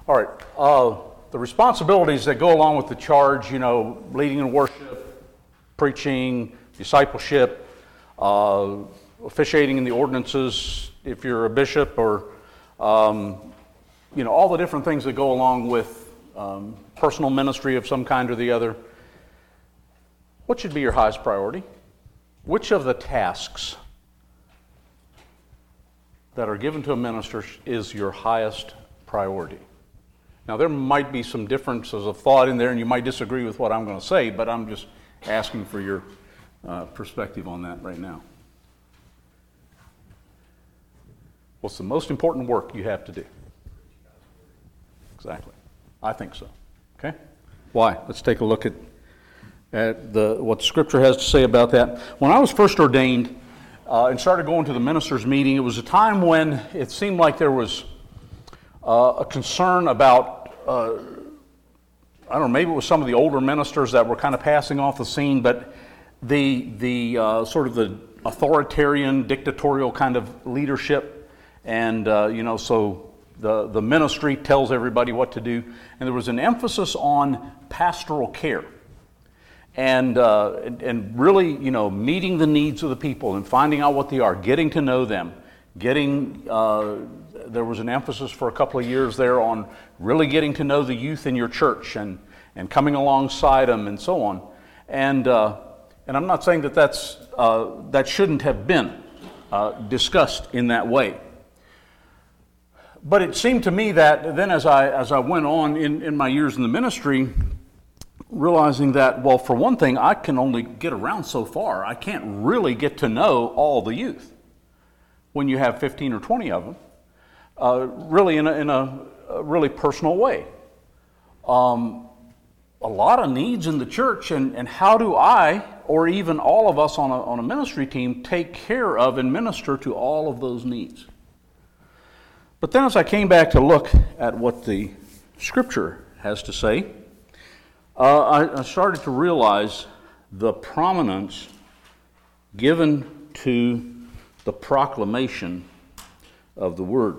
All right. The responsibilities that go along with the charge, leading in worship, preaching, discipleship, officiating in the ordinances, if you're a bishop, or, all the different things that go along with personal ministry of some kind or the other. What should be your highest priority? Which of the tasks that are given to a minister is your highest priority? Now, there might be some differences of thought in there, and you might disagree with what I'm going to say, but I'm just asking for your perspective on that right now. What's the most important work you have to do? Exactly. I think so. Okay? Why? Let's take a look at what Scripture has to say about that. When I was first ordained and started going to the ministers' meeting, it was a time when it seemed like there was a concern about, maybe it was some of the older ministers that were kind of passing off the scene, but the sort of the authoritarian, dictatorial kind of leadership, and so the ministry tells everybody what to do, and there was an emphasis on pastoral care, and really, meeting the needs of the people and finding out what they are, getting to know them, there was an emphasis for a couple of years there on really getting to know the youth in your church and coming alongside them and so on. And I'm not saying that shouldn't have been discussed in that way. But it seemed to me that then as I went on in my years in the ministry, realizing that, well, for one thing, I can only get around so far. I can't really get to know all the youth when you have 15 or 20 of them. Really in a really personal way. A lot of needs in the church, and how do I, or even all of us on a ministry team, take care of and minister to all of those needs? But then as I came back to look at what the Scripture has to say, I started to realize the prominence given to the proclamation of the Word.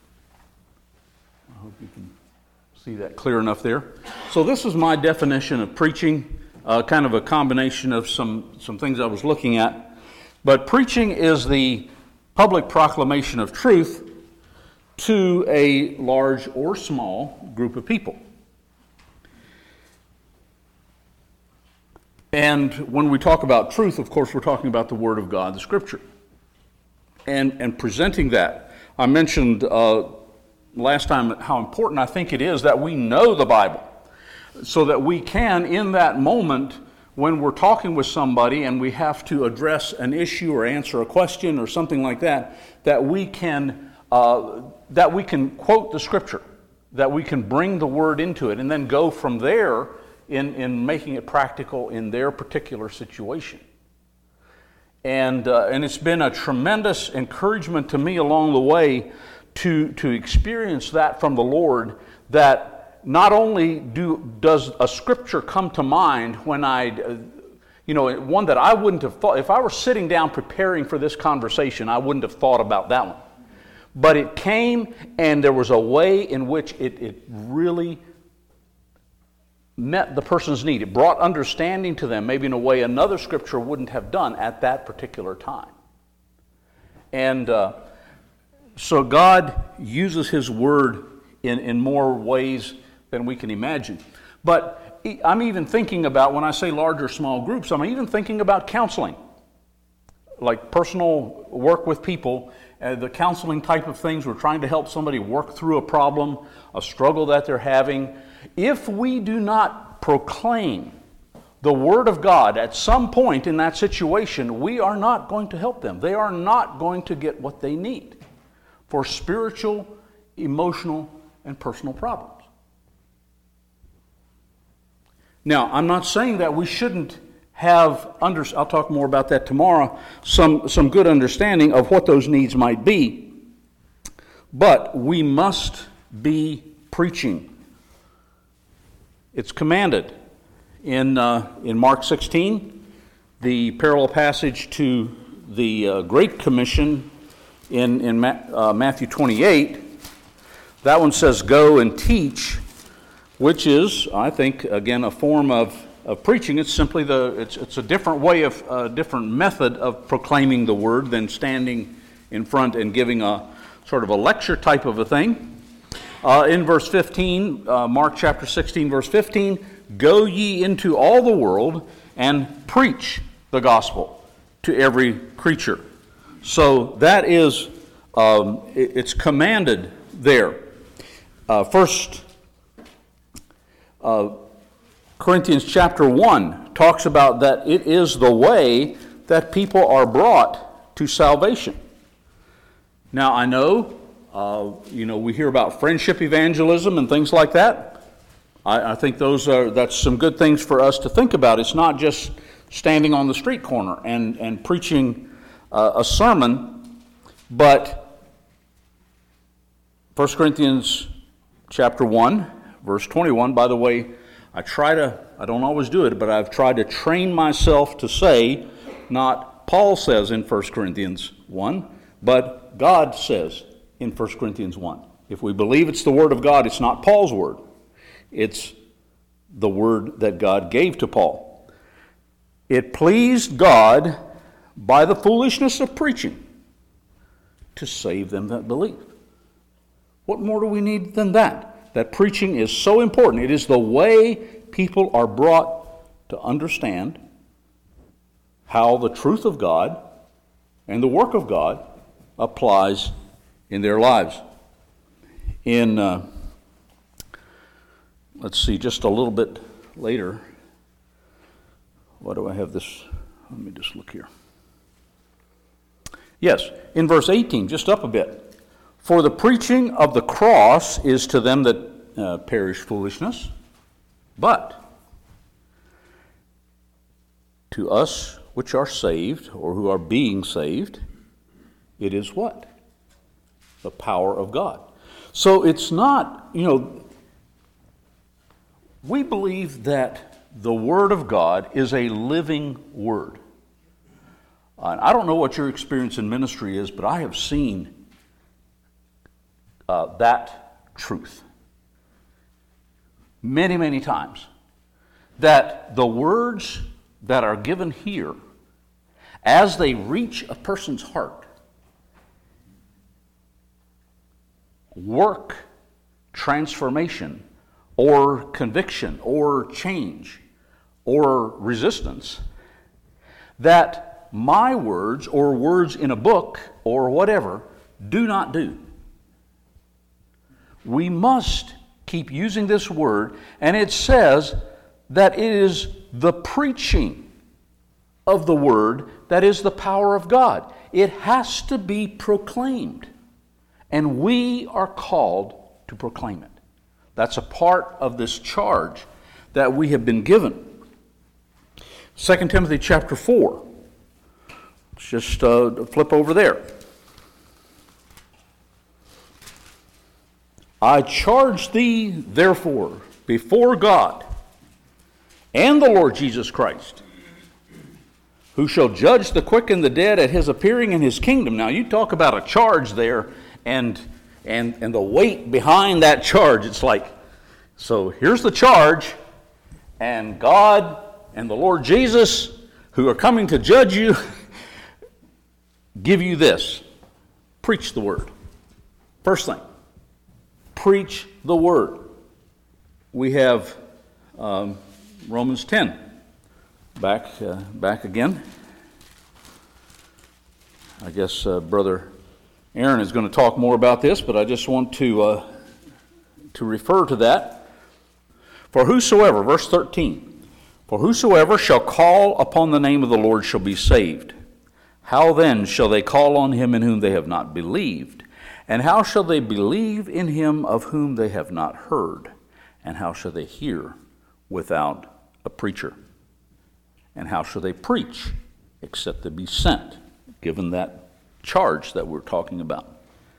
I hope you can see that clear enough there. So this is my definition of preaching, kind of a combination of some things I was looking at. But preaching is the public proclamation of truth to a large or small group of people. And when we talk about truth, of course, we're talking about the Word of God, the Scripture. And presenting that. I mentioned last time how important I think it is that we know the Bible, so that we can, in that moment, when we're talking with somebody and we have to address an issue or answer a question or something like that, that we can quote the Scripture, that we can bring the Word into it, and then go from there in making it practical in their particular situation. And it's been a tremendous encouragement to me along the way to experience that from the Lord, that not only does a Scripture come to mind when one that I wouldn't have thought, if I were sitting down preparing for this conversation, I wouldn't have thought about that one. But it came, and there was a way in which it really met the person's need. It brought understanding to them, maybe in a way another Scripture wouldn't have done at that particular time. And so God uses His Word in more ways than we can imagine. But I'm even thinking about, when I say large or small groups, I'm even thinking about counseling, like personal work with people, the counseling type of things. We're trying to help somebody work through a problem, a struggle that they're having. If we do not proclaim the Word of God at some point in that situation, we are not going to help them. They are not going to get what they need for spiritual, emotional, and personal problems. Now, I'm not saying that we shouldn't have, I'll talk more about that tomorrow, some good understanding of what those needs might be, but we must be preaching. It's commanded in Mark 16, the parallel passage to the Great Commission in Matthew 28. That one says, go and teach, which is, I think, again, a form of preaching. It's simply it's a different way of, a different method of proclaiming the word than standing in front and giving a sort of a lecture type of a thing. In verse 15, Mark chapter 16, verse 15, go ye into all the world and preach the gospel to every creature. So that is, it's commanded there. First Corinthians chapter 1 talks about that it is the way that people are brought to salvation. Now I know, we hear about friendship evangelism and things like that. I think that's some good things for us to think about. It's not just standing on the street corner and preaching a sermon, but 1 Corinthians chapter 1, verse 21, by the way, I don't always do it, but I've tried to train myself to say, not Paul says in 1 Corinthians 1, but God says in 1 Corinthians 1. If we believe it's the Word of God, it's not Paul's word. It's the word that God gave to Paul. It pleased God by the foolishness of preaching to save them that believe. What more do we need than that? That preaching is so important. It is the way people are brought to understand how the truth of God and the work of God applies in their lives. In, let's see, just a little bit later, why do I have this? Let me just look here. Yes, in verse 18, just up a bit. For the preaching of the cross is to them that perish foolishness, but to us which are saved, or who are being saved, it is what? The power of God. So it's not, we believe that the Word of God is a living Word. I don't know what your experience in ministry is, but I have seen that truth many, many times. That the words that are given here, as they reach a person's heart, work transformation or conviction or change or resistance that my words or words in a book or whatever do not do. We must keep using this word, and it says that it is the preaching of the word that is the power of God. It has to be proclaimed, and we are called to proclaim it. That's a part of this charge that we have been given. 2 Timothy chapter 4. Let's just flip over there. I charge thee, therefore, before God and the Lord Jesus Christ, who shall judge the quick and the dead at his appearing in his kingdom. Now, you talk about a charge there, and the weight behind that charge. It's like, so here's the charge, and God and the Lord Jesus, who are coming to judge you, give you this. Preach the word. First thing. Preach the word. We have Romans 10 back again. I guess Brother Aaron is going to talk more about this, but I just want to refer to that. For whosoever, verse 13, for whosoever shall call upon the name of the Lord shall be saved. How then shall they call on him in whom they have not believed? And how shall they believe in him of whom they have not heard? And how shall they hear without a preacher? And how shall they preach except they be sent? Given that charge that we're talking about.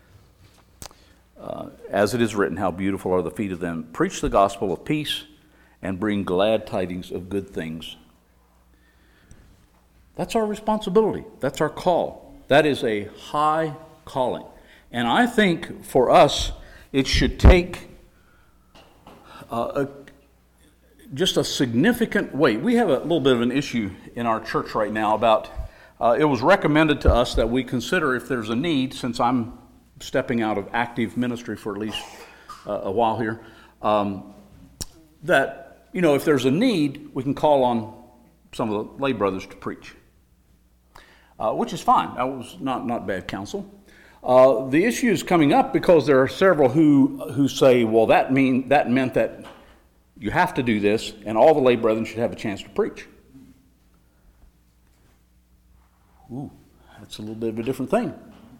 As it is written, how beautiful are the feet of them preach the gospel of peace and bring glad tidings of good things. That's our responsibility. That's our call. That is a high calling. And I think for us it should take just a significant weight. We have a little bit of an issue in our church right now about, it was recommended to us that we consider if there's a need, since I'm stepping out of active ministry for at least a while here, that, if there's a need, we can call on some of the lay brothers to preach, which is fine. That was not bad counsel. The issue is coming up because there are several who say, well, that meant that you have to do this, and all the lay brethren should have a chance to preach. Ooh, that's a little bit of a different thing.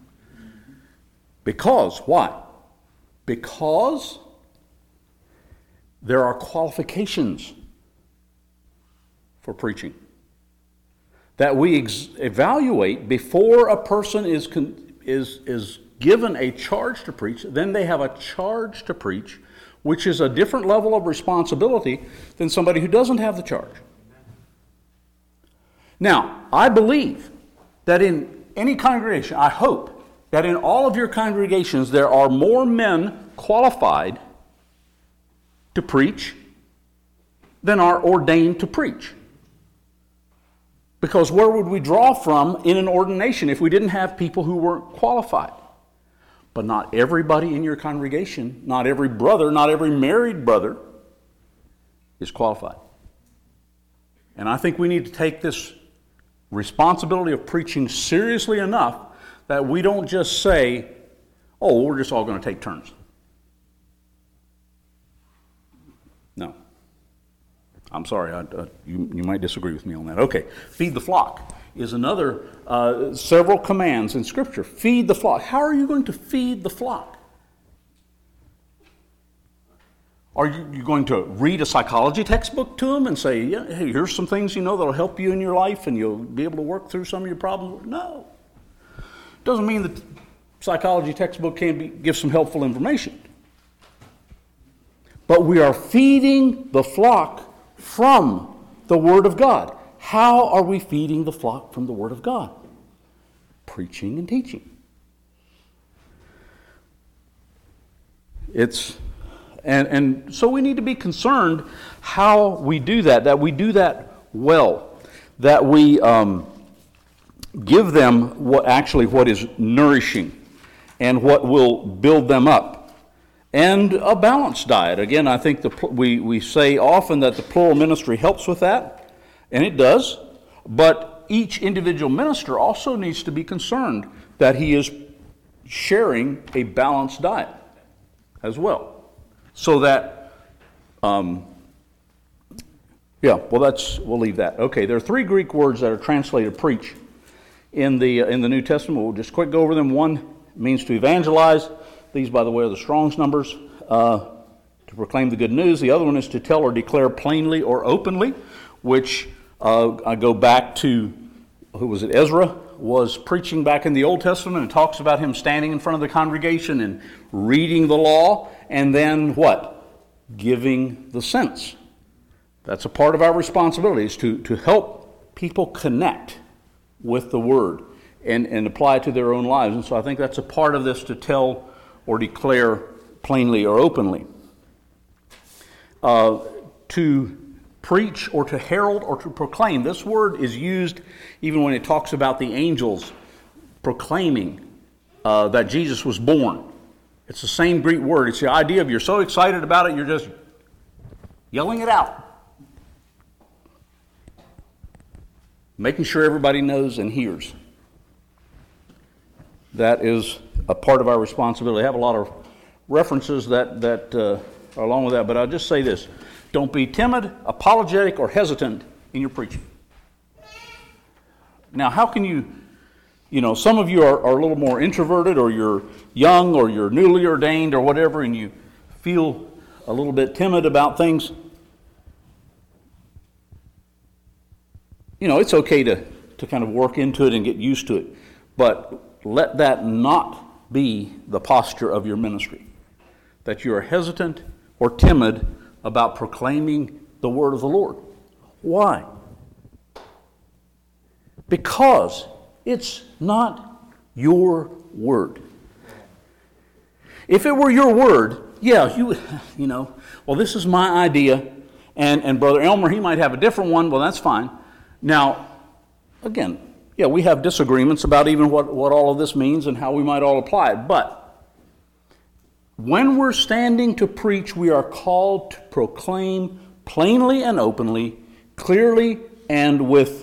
Because, why? Because there are qualifications for preaching that we evaluate before a person is given a charge to preach. Then they have a charge to preach, which is a different level of responsibility than somebody who doesn't have the charge. Now, I believe that in any congregation, I hope that in all of your congregations there are more men qualified to preach than are ordained to preach. Because where would we draw from in an ordination if we didn't have people who weren't qualified? But not everybody in your congregation, not every brother, not every married brother is qualified. And I think we need to take this responsibility of preaching seriously enough that we don't just say, oh, we're just all going to take turns. No. I'm sorry, you might disagree with me on that. Okay, feed the flock is another, several commands in Scripture. Feed the flock. How are you going to feed the flock? Are you going to read a psychology textbook to them and say, yeah, hey, here's some things that'll help you in your life and you'll be able to work through some of your problems? No. Doesn't mean that psychology textbook can't give some helpful information. But we are feeding the flock from the Word of God. How are we feeding the flock from the Word of God? Preaching and teaching. And so we need to be concerned how we do that we do that well, that we give them what is nourishing and what will build them up. And a balanced diet. Again, I think we say often that the plural ministry helps with that, and it does. But each individual minister also needs to be concerned that he is sharing a balanced diet as well. So that, we'll leave that. Okay, there are 3 Greek words that are translated preach in the New Testament. We'll just quick go over them. One means to evangelize. These, by the way, are the Strong's numbers, to proclaim the good news. The other one is to tell or declare plainly or openly, which I go back to, Ezra was preaching back in the Old Testament and talks about him standing in front of the congregation and reading the law, and then what? Giving the sense. That's a part of our responsibility, is to help people connect with the Word and apply it to their own lives. And so I think that's a part of this, to tell or declare plainly or openly. To preach or to herald or to proclaim. This word is used even when it talks about the angels proclaiming that Jesus was born. It's the same Greek word. It's the idea of you're so excited about it, you're just yelling it out. Making sure everybody knows and hears. That is a part of our responsibility. I have a lot of references that are along with that, but I'll just say this. Don't be timid, apologetic, or hesitant in your preaching. Now, how can you some of you are a little more introverted, or you're young, or you're newly ordained, or whatever, and you feel a little bit timid about things. It's okay to kind of work into it and get used to it, but let that not be the posture of your ministry, that you are hesitant or timid about proclaiming the word of the Lord. Why? Because it's not your word. If it were your word, yeah, well, this is my idea, and Brother Elmer, he might have a different one. Well, that's fine. Now, again, yeah, we have disagreements about even what all of this means and how we might all apply it. But when we're standing to preach, we are called to proclaim plainly and openly, clearly and with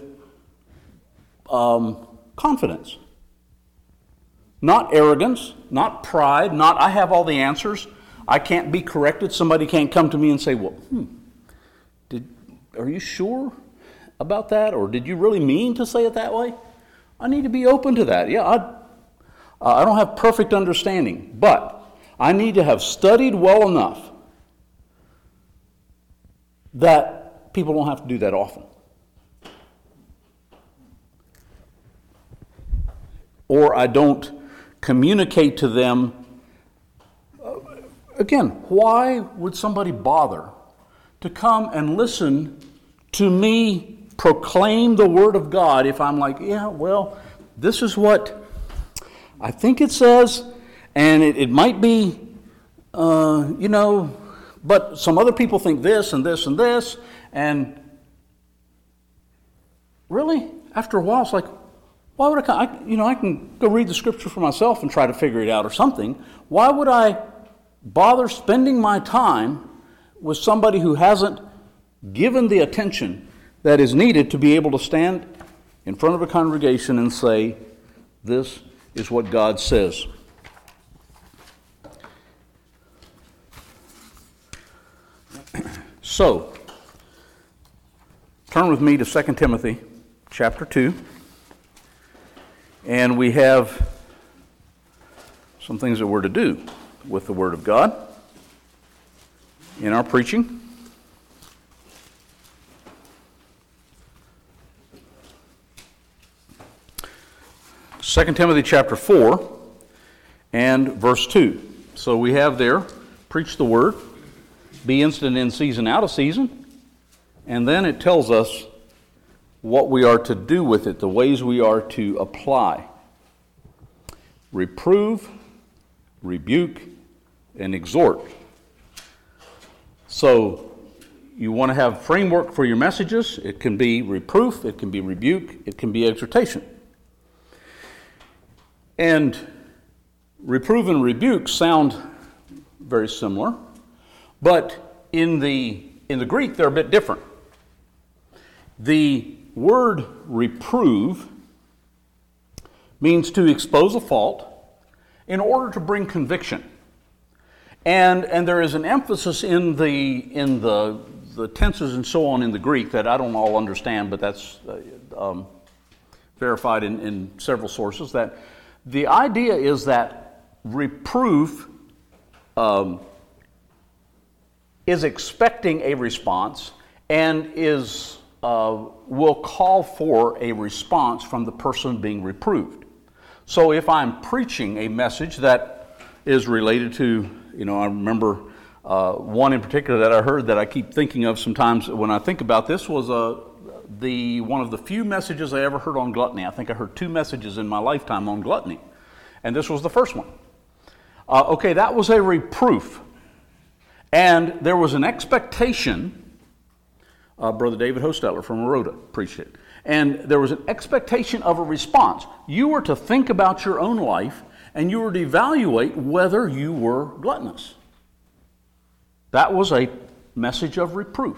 confidence. Not arrogance, not pride, not I have all the answers. I can't be corrected. Somebody can't come to me and say, well, are you sure about that? Or did you really mean to say it that way? I need to be open to that. Yeah, I don't have perfect understanding, but I need to have studied well enough that people don't have to do that often. Or I don't communicate to them. Again, why would somebody bother to come and listen to me proclaim the Word of God if I'm like, yeah, well, this is what I think it says, and it might be, but some other people think this and this and this, and really, after a while, it's like, why would I can go read the Scripture for myself and try to figure it out or something. Why would I bother spending my time with somebody who hasn't given the attention that is needed to be able to stand in front of a congregation and say, this is what God says. So, turn with me to 2 Timothy chapter 2. And we have some things that we're to do with the Word of God in our preaching. 2 Timothy chapter 4 and verse 2. So we have there, preach the Word, be instant in season, out of season, and then it tells us what we are to do with it, the ways we are to apply. Reprove, rebuke, and exhort. So you want to have framework for your messages. It can be reproof, it can be rebuke, it can be exhortation. And reprove and rebuke sound very similar, but in the Greek they're a bit different. The word reprove means to expose a fault in order to bring conviction. And there is an emphasis in the tenses and so on in the Greek that I don't all understand, but that's verified in several sources, that the idea is that reproof is expecting a response and will call for a response from the person being reproved. So if I'm preaching a message that is related to, I remember one in particular that I heard that I keep thinking of sometimes when I think about this was one of the few messages I ever heard on gluttony. I think I heard 2 messages in my lifetime on gluttony, and this was the first one. That was a reproof, and there was an expectation. Brother David Hostetler from Aroda preached it. And there was an expectation of a response. You were to think about your own life, and you were to evaluate whether you were gluttonous. That was a message of reproof.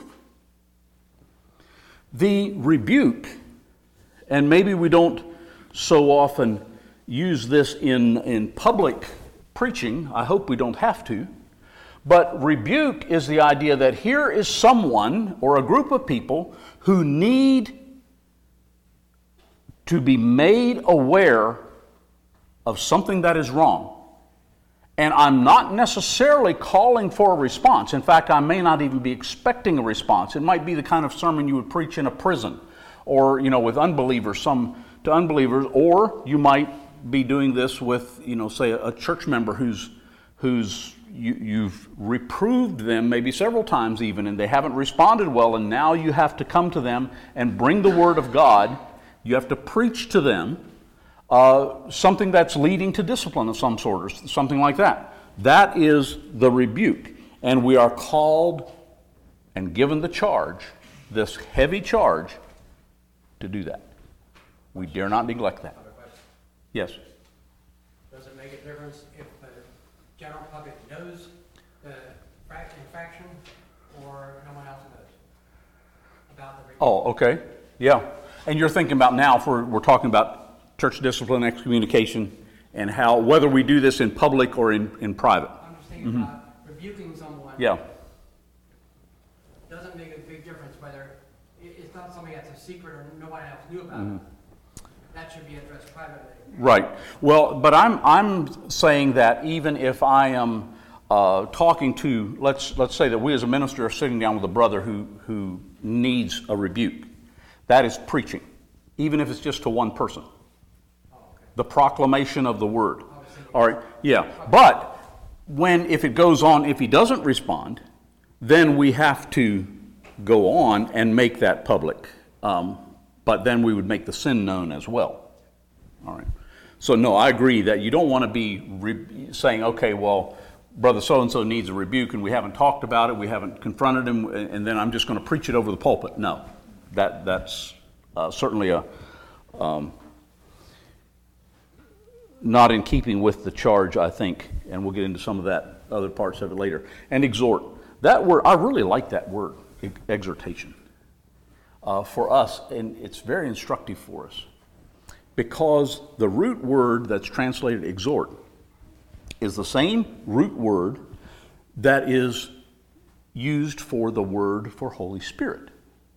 The rebuke, and maybe we don't so often use this in public preaching, I hope we don't have to, but rebuke is the idea that here is someone or a group of people who need to be made aware of something that is wrong. And I'm not necessarily calling for a response. In fact, I may not even be expecting a response. It might be the kind of sermon you would preach in a prison or, with unbelievers, some to unbelievers, or you might be doing this with, say a church member you've reproved them maybe several times even, and they haven't responded well, and now you have to come to them and bring the Word of God. You have to preach to them something that's leading to discipline of some sort or something like that. That is the rebuke. And we are called and given the charge, this heavy charge, to do that. We dare not neglect that. Yes? Does it make a difference if the general public knows the infraction or no one else knows about the rebuke? Oh, okay. Yeah. And you're thinking about now, if we're talking about church discipline, excommunication, and how, whether we do this in public or in private. I'm just thinking about rebuking someone. Yeah. Doesn't make a big difference whether it's not something that's a secret or nobody else knew about it. That should be addressed privately. Right. Well, but I'm saying that even if I am talking to, let's say that we as a minister are sitting down with a brother who needs a rebuke, that is preaching, even if it's just to one person. Oh, okay. The proclamation of the word. All right. Yeah. But if it goes on, if he doesn't respond, then we have to go on and make that public. But then we would make the sin known as well. All right. So no, I agree that you don't want to be saying, okay, well, brother so-and-so needs a rebuke and we haven't talked about it, we haven't confronted him, and then I'm just going to preach it over the pulpit. No, that's certainly not in keeping with the charge, I think, and we'll get into some of that other parts of it later. And exhort. That word, I really like that word, exhortation, for us, and it's very instructive for us. Because the root word that's translated exhort is the same root word that is used for the word for Holy Spirit.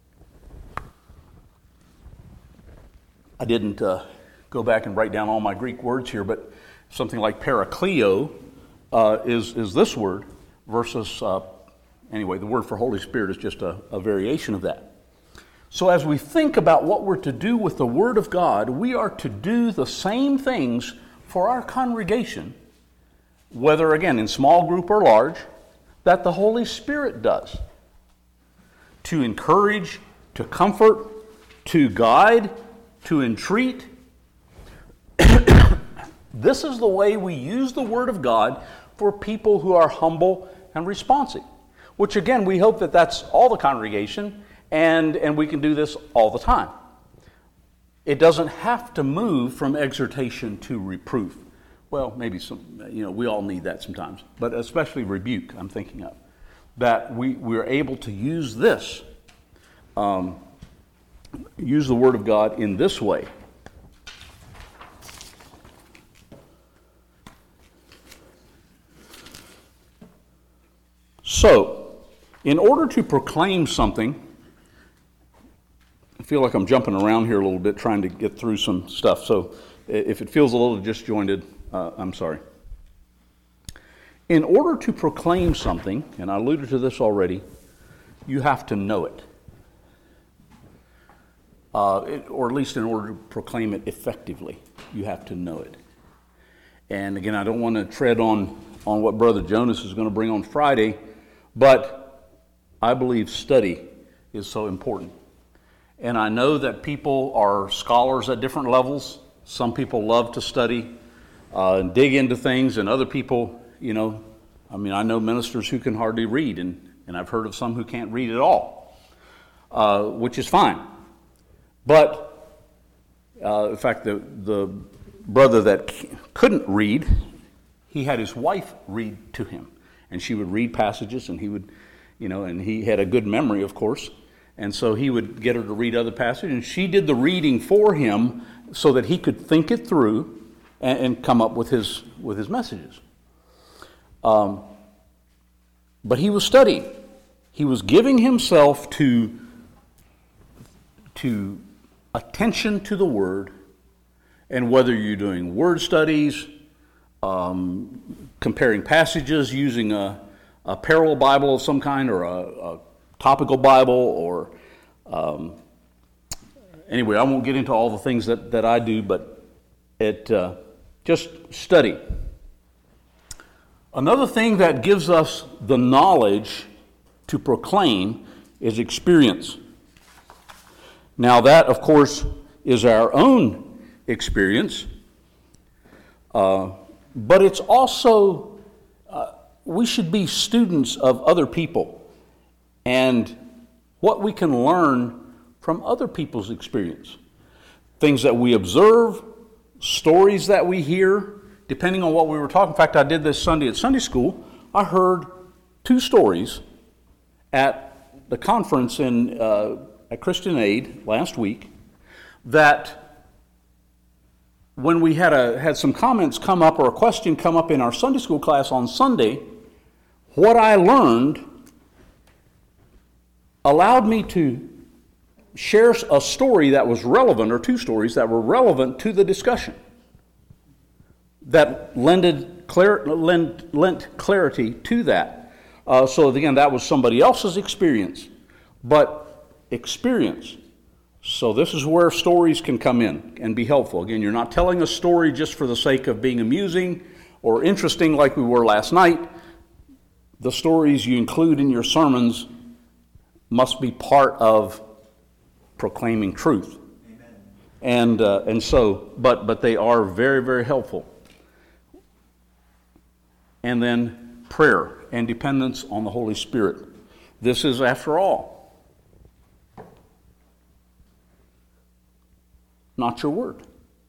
I didn't go back and write down all my Greek words here, but something like parakleo is this word versus, anyway, the word for Holy Spirit is just a variation of that. So as we think about what we're to do with the Word of God, we are to do the same things for our congregation, whether, again, in small group or large, that the Holy Spirit does. To encourage, to comfort, to guide, to entreat. This is the way we use the Word of God for people who are humble and responsive, which, again, we hope that that's all the congregation. And we can do this all the time. It doesn't have to move from exhortation to reproof. Well, maybe we all need that sometimes, but especially rebuke, I'm thinking of. That we're able to use this, use the Word of God in this way. So, in order to proclaim something, I feel like I'm jumping around here a little bit trying to get through some stuff. So if it feels a little disjointed, I'm sorry. In order to proclaim something, and I alluded to this already, you have to know it. Or at least in order to proclaim it effectively, you have to know it. And again, I don't want to tread on what Brother Jonas is going to bring on Friday, but I believe study is so important. And I know that people are scholars at different levels. Some people love to study and dig into things, and other people, I know ministers who can hardly read, and I've heard of some who can't read at all, which is fine. But, in fact, the brother that couldn't read, he had his wife read to him, and she would read passages, and he would, and he had a good memory, of course. And so he would get her to read other passages, and she did the reading for him so that he could think it through and come up with his messages. But he was studying. He was giving himself to attention to the Word, and whether you're doing word studies, comparing passages, using a parallel Bible of some kind, or a topical Bible, or anyway, I won't get into all the things that I do, but just study. Another thing that gives us the knowledge to proclaim is experience. Now that, of course, is our own experience, but it's also we should be students of other people and what we can learn from other people's experience. Things that we observe, stories that we hear, depending on what we were talking. In fact, I did this Sunday at Sunday school. I heard 2 stories at the conference at Christian Aid last week that when we had some comments come up or a question come up in our Sunday school class on Sunday, what I learned allowed me to share a story that was relevant, or 2 stories that were relevant to the discussion, that lent clarity to that. So again, that was somebody else's experience, but experience. So this is where stories can come in and be helpful. Again, you're not telling a story just for the sake of being amusing or interesting like we were last night. The stories you include in your sermons must be part of proclaiming truth. Amen. And so, but they are very, very helpful. And then prayer and dependence on the Holy Spirit. This is, after all, not your word.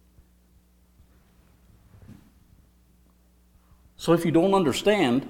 So if you don't understand,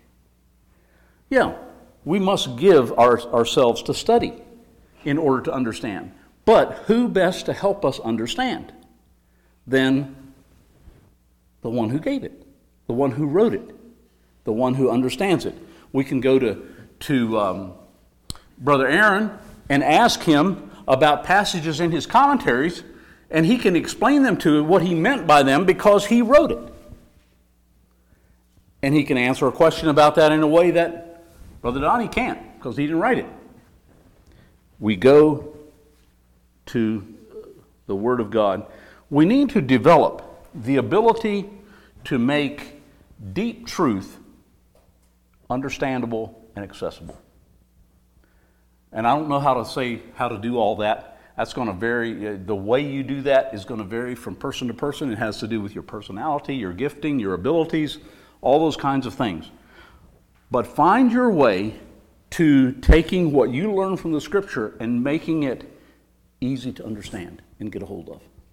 we must give ourselves to study in order to understand. But who best to help us understand than the one who gave it, the one who wrote it, the one who understands it? We can go to Brother Aaron and ask him about passages in his commentaries, and he can explain them to what he meant by them because he wrote it. And he can answer a question about that in a way that Brother Donnie can't, because he didn't write it. We go to the Word of God. We need to develop the ability to make deep truth understandable and accessible. And I don't know how to do all that. That's going to vary. The way you do that is going to vary from person to person. It has to do with your personality, your gifting, your abilities, all those kinds of things. But find your way to taking what you learn from the Scripture and making it easy to understand and get a hold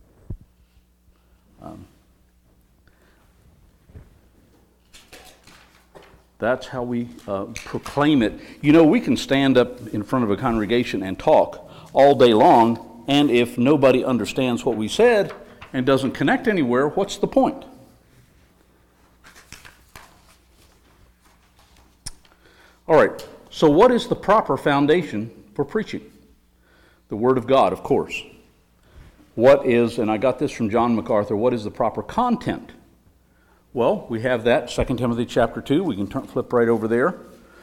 of. That's how we proclaim it. You know, we can stand up in front of a congregation and talk all day long, and if nobody understands what we said and doesn't connect anywhere, what's the point? All right, so what is the proper foundation for preaching? The Word of God, of course. What is, and I got this from John MacArthur, what is the proper content? Well, we have that, 2 Timothy chapter 2. We can flip right over there.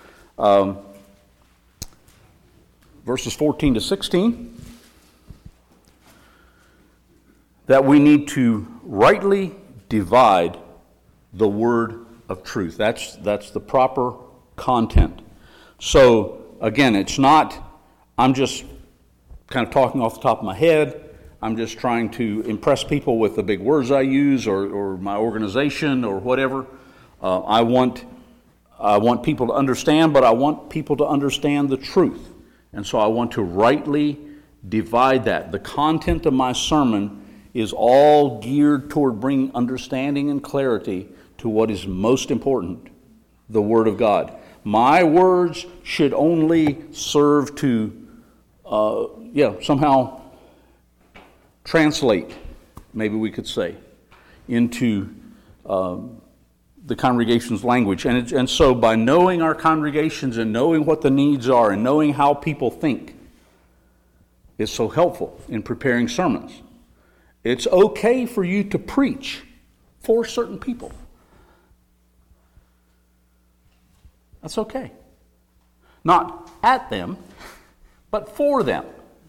Verses 14 to 16. That we need to rightly divide the word of truth. That's the proper content. So, again, it's not, I'm just kind of talking off the top of my head. I'm just trying to impress people with the big words I use or my organization or whatever. I want people to understand, but I want people to understand the truth. And so I want to rightly divide that. The content of my sermon is all geared toward bringing understanding and clarity to what is most important, the Word of God. My words should only serve to, somehow translate, maybe we could say, into the congregation's language. And so by knowing our congregations and knowing what the needs are and knowing how people think is so helpful in preparing sermons. It's okay for you to preach for certain people. That's okay. Not at them, but for them.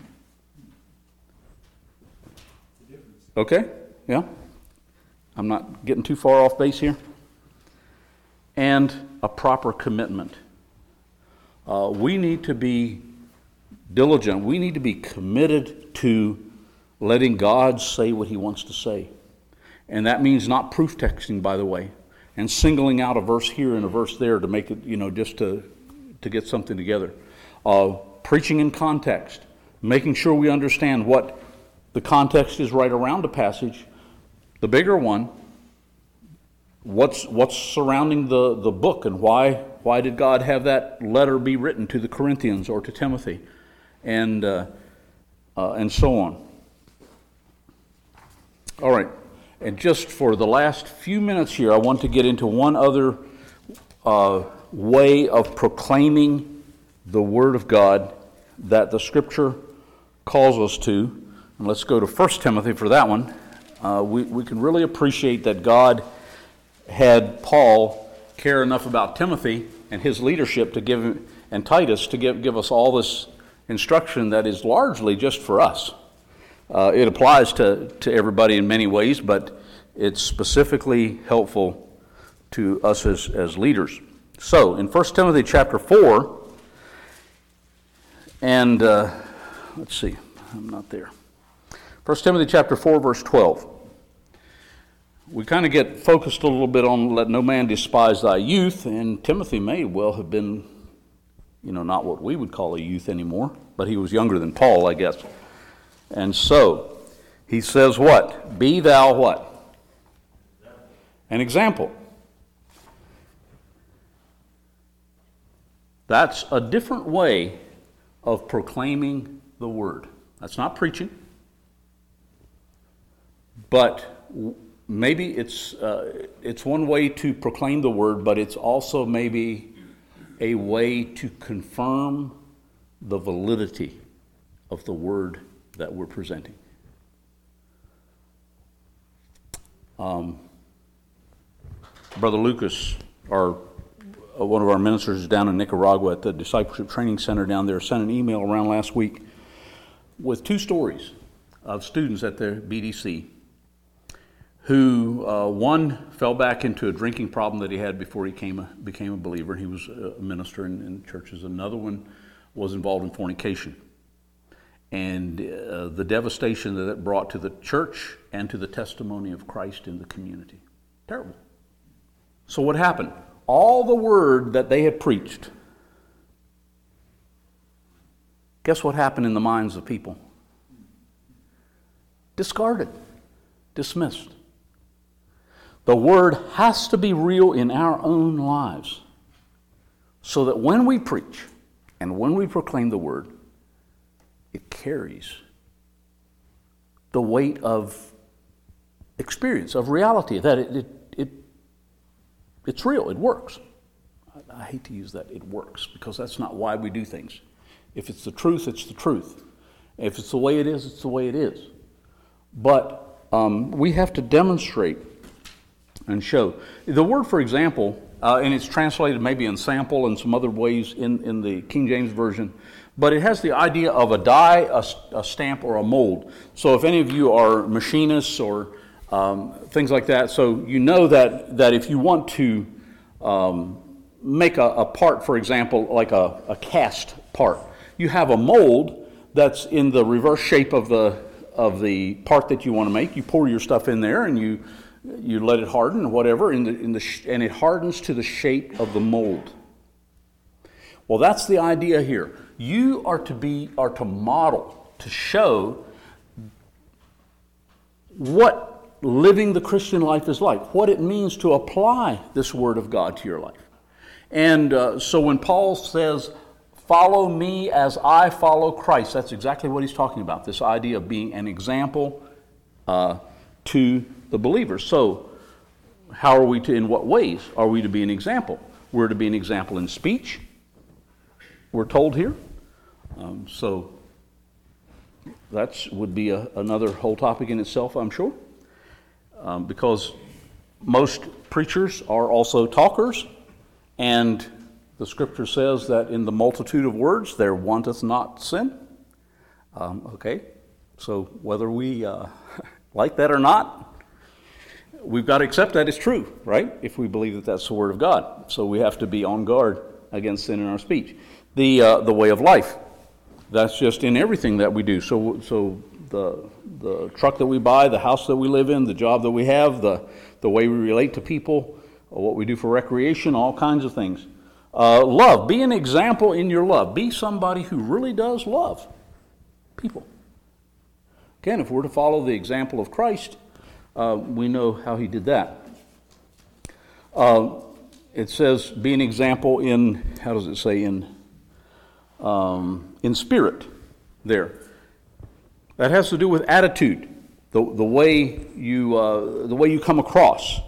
Okay? Yeah? I'm not getting too far off base here. And a proper commitment. We need to be diligent. We need to be committed to letting God say what He wants to say. And that means not proof texting, by the way. and singling out a verse here and a verse there to make it, just to get something together. Preaching in context, making sure we understand what the context is right around a passage. The bigger one, what's surrounding the book, and why did God have that letter be written to the Corinthians or to Timothy, and so on. All right, and just for the last few minutes here, I want to get into one other way of proclaiming the Word of God that the Scripture calls us to. And let's go to 1 Timothy for that one. We can really appreciate that God had Paul care enough about Timothy and his leadership to give him, and Titus to give us all this instruction that is largely just for us. It applies to everybody in many ways, but it's specifically helpful to us as leaders. So, in 1 Timothy chapter 4, and let's see, I'm not there. 1 Timothy chapter 4, verse 12. We kind of get focused a little bit on let no man despise thy youth, and Timothy may well have been, not what we would call a youth anymore, but he was younger than Paul, I guess. And so, he says what? Be thou what? An example. That's a different way of proclaiming the word. That's not preaching, but maybe it's one way to proclaim the word, but it's also maybe a way to confirm the validity of the word that we're presenting. Brother Lucas, one of our ministers down in Nicaragua at the Discipleship Training Center down there, sent an email around last week with 2 stories of students at the BDC who, one fell back into a drinking problem that he had before he became a believer. He was a minister in churches. Another one was involved in fornication. And the devastation that it brought to the church and to the testimony of Christ in the community. Terrible. So what happened? All the word that they had preached, guess what happened in the minds of people? Discarded, dismissed. The word has to be real in our own lives so that when we preach and when we proclaim the word, it carries the weight of experience, of reality, that it's real, it works. I hate to use that, it works, because that's not why we do things. If it's the truth, it's the truth. If it's the way it is, it's the way it is. But we have to demonstrate and show. The word, for example, and it's translated maybe in sample and some other ways in the King James Version, but it has the idea of a die, a stamp, or a mold. So if any of you are machinists or things like that, so you know that if you want to make a part, for example, like a cast part, you have a mold that's in the reverse shape of the part that you want to make. You pour your stuff in there and you let it harden or whatever, and it hardens to the shape of the mold. Well, that's the idea here. You are to model, to show what living the Christian life is like, what it means to apply this Word of God to your life. And so when Paul says, follow me as I follow Christ, that's exactly what he's talking about, this idea of being an example to the believers. So how are we to, in what ways are we to be an example? We're to be an example in speech, we're told here. So that would be another whole topic in itself, I'm sure. Because most preachers are also talkers, and the Scripture says that in the multitude of words there wanteth not sin. Okay, so whether we like that or not, we've got to accept that it's true, right? If we believe that that's the Word of God. So we have to be on guard against sin in our speech. The way of life, that's just in everything that we do. So the truck that we buy, the house that we live in, the job that we have, the way we relate to people, what we do for recreation, all kinds of things. Love. Be an example in your love. Be somebody who really does love people. Again, if we're to follow the example of Christ, we know how he did that. It says, be an example in, how does it say, in spirit there. That has to do with attitude, the way you come across.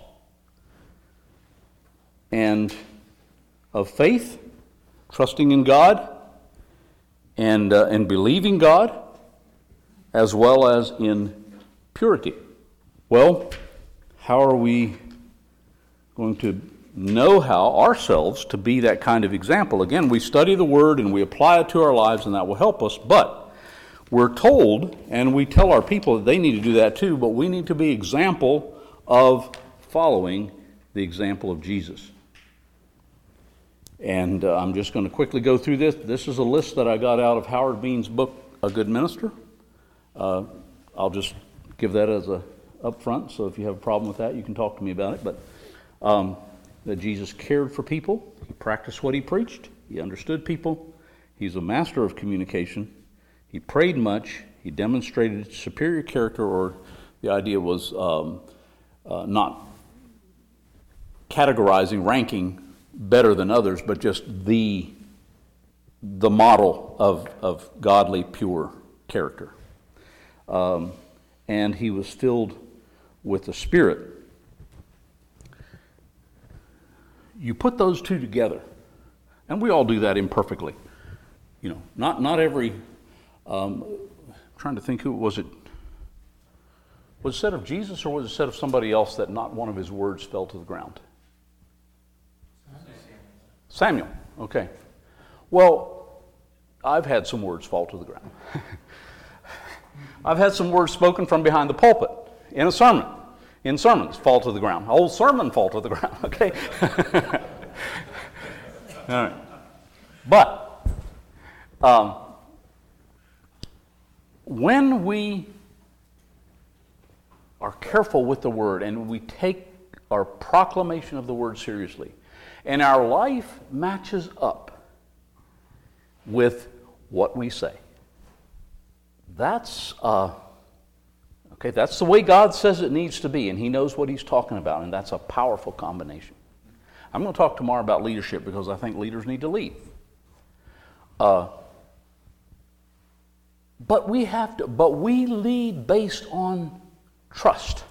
And of faith, trusting in God, and believing God, as well as in purity. Well, how are we going to know how ourselves to be that kind of example? Again, we study the Word and we apply it to our lives, and that will help us. But we're told, and we tell our people that they need to do that too, but we need to be example of following the example of Jesus. And I'm just going to quickly go through this. This is a list that I got out of Howard Bean's book, A Good Minister. I'll just give that as a up front, so if you have a problem with that, you can talk to me about it. But that Jesus cared for people, he practiced what he preached, he understood people, he's a master of communication, he prayed much, he demonstrated superior character, or the idea was not categorizing, ranking better than others, but just the model of godly, pure character. And he was filled with the Spirit. You put those two together, and we all do that imperfectly. You know, not every. Trying to think, who was it? Was it said of Jesus, or was it said of somebody else that not one of his words fell to the ground? Samuel. Okay. Well, I've had some words fall to the ground. I've had some words spoken from behind the pulpit in a sermon. In sermons, fall to the ground. Whole sermon fall to the ground, okay? All right. But when we are careful with the Word and we take our proclamation of the Word seriously, and our life matches up with what we say, that's the way God says it needs to be, and he knows what he's talking about, and that's a powerful combination. I'm going to talk tomorrow about leadership because I think leaders need to lead. But we lead based on trust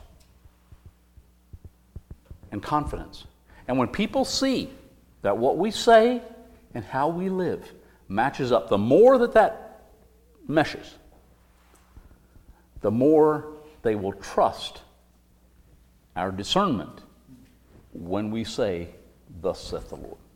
and confidence. And when people see that what we say and how we live matches up, the more that meshes, the more they will trust our discernment when we say, "Thus saith the Lord."